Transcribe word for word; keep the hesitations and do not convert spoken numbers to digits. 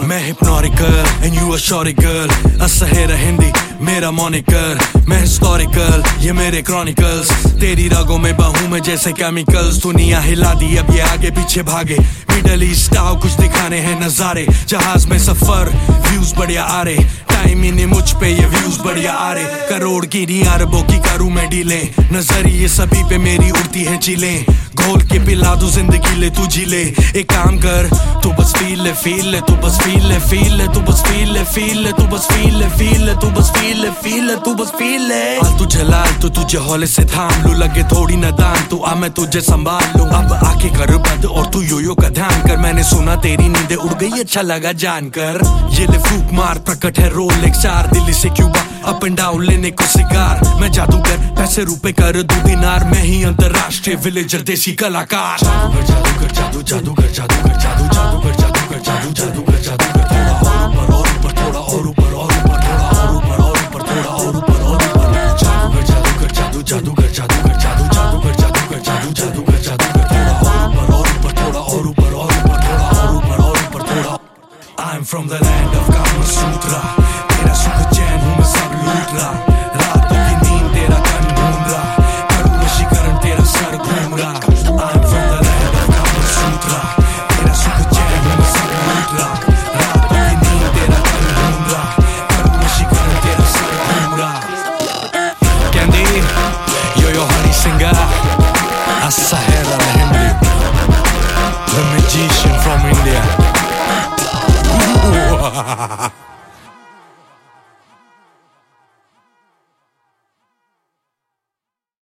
मैं hypnotical and you a shorty girl, असहेरा हिंदी मेरा मॉनिकर, मैं हिस्टोरिकल ये मेरे क्रॉनिकल्स, तेरी रागों में बहूं मैं जैसे केमिकल्स, दुनिया हिला दी अब ये आगे पीछे भागे, मिडल ईस्ट आओ कुछ दिखाने हैं नजारे, जहाज में सफर व्यूज बढ़िया आ रहे, टाइम ही नहीं मुझ पे ये व्यूज बढ़िया आ रहे, करोड़ की नहीं अरबों की करूं मैं डीले, नजरिए सभी पे मेरी उड़ती है चिलें, घोल के पिला दू जिंदगी ले तू जी ले, एक काम कर तू बस फील ले फील ले तू बस फील ले फील ले तू बस फील ले फील ले तू बस फील ले फील ले तू बस फील ले फील ले तू बस फील ले, आल तुझे लाल तो तुझे हौले से थाम लू, लगे थोड़ी नादान तू आ मैं तुझे संभाल लूं, अब आके कर बंद और तू यो यो का ध्यान कर, मैंने सुना तेरी नींदें उड़ गई अच्छा लगा जानकर, ये ले फूक मार प्रकट है रोल एक चार, दिल्ली से क्यूबा अप एंड डाउन लेने को सिगार, मैं जादूगर पैसे रुपए कर दू दिनार, मैं ही अंतरराष्ट्रीय विलेजर देसी कलाकार, जादूगर जादू जादूगर जादूगर जादू जादूगर जादूगर जादू जादूगर जादूगर, थोड़ा और ऊपर और ऊपर थोड़ा और ऊपर और ऊपर थोड़ा और ऊपर और ऊपर थोड़ा और ऊपर, जादूगर जादूगर जादू जादूगर जादूगर जादू जादूगर जादूगर जादू जादूगर जादूगर, थोड़ा और ऊपर और ऊपर थोड़ा और ऊपर और ऊपर थोड़ा और ऊपर और ऊपर थोड़ा, I'm from the land of Kama Sutra, तेरा सुख चैन हूँ मैं सब लूट रहा, रातों की नींद तेरा कन ढूंढ रहा, करूँ वशीकरण तेरा सर घूम रहा, I'm from the land of Kama Sutra, तेरा सुख चैन हूँ मैं सब लूट रहा, रातों की नींद तेरा कन ढूंढ रहा, करूँ वशीकरण तेरा सर घूम रहा, कहंदी यो यो हरी सिंगा असहेरा Hindi, the magician from India.